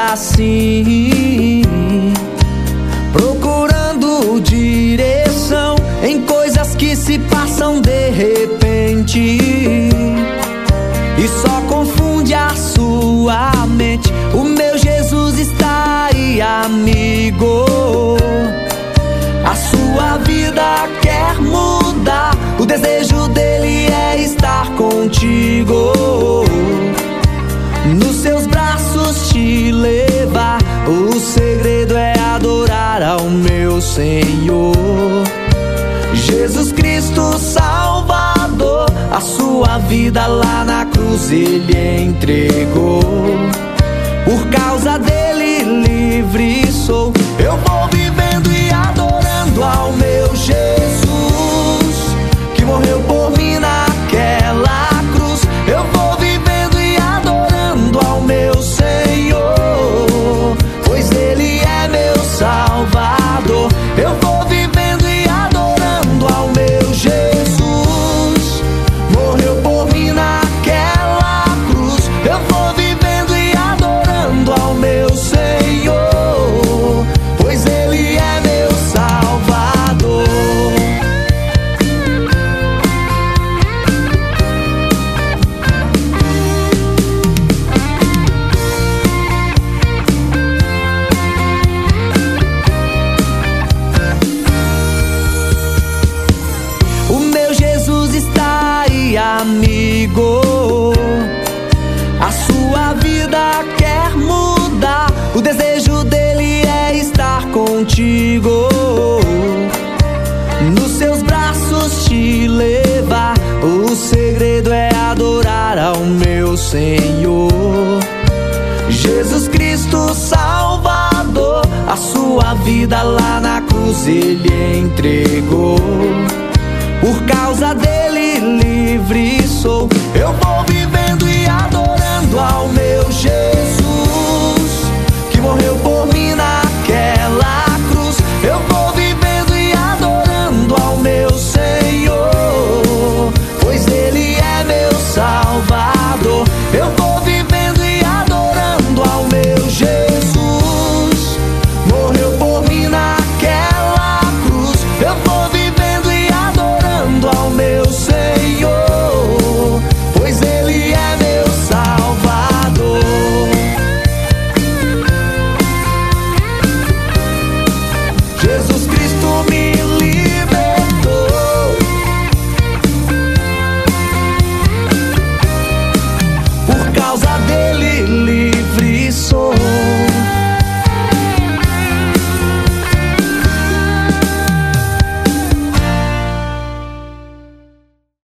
assim, procurando direção em coisas que se passam de repente e só confunde a sua mente. O meu Jesus está aí, amigo. A sua vida quer mudar, o desejo dele é estar contigo, nos seus braços te levar. O segredo é adorar ao meu Senhor, Jesus Cristo Salvador. A sua vida lá na cruz ele entregou, por causa dele livre sou. Eu vou vivendo e adorando ao meu Jesus, que morreu por mim naquela cruz. Eu vou vivendo e adorando ao meu Senhor, pois ele é meu Salvador. Eu vou vivendo e adorando ao meu Jesus, morreu por mim naquela cruz. Eu vou vivendo e adorando ao meu Senhor, pois ele é meu Salvador. O meu Jesus está aí, amigo. A sua vida quer mudar, o desejo dele é estar contigo, nos seus braços te levar. O segredo é adorar ao meu Senhor, Jesus Cristo Salvador. A sua vida lá na cruz ele entregou, por causa dele livre sou. Eu vou vivendo e adorando ao meu Jesus, que morreu por mim naquela cruz. Eu vou vivendo e adorando ao meu Senhor, pois ele é meu Salvador. Eu vou vivendo e adorando ao meu Jesus, morreu por mim naquela cruz. Eu vou vivendo e adorando ao meu Senhor, pois ele é meu Salvador. Jesus Cristo me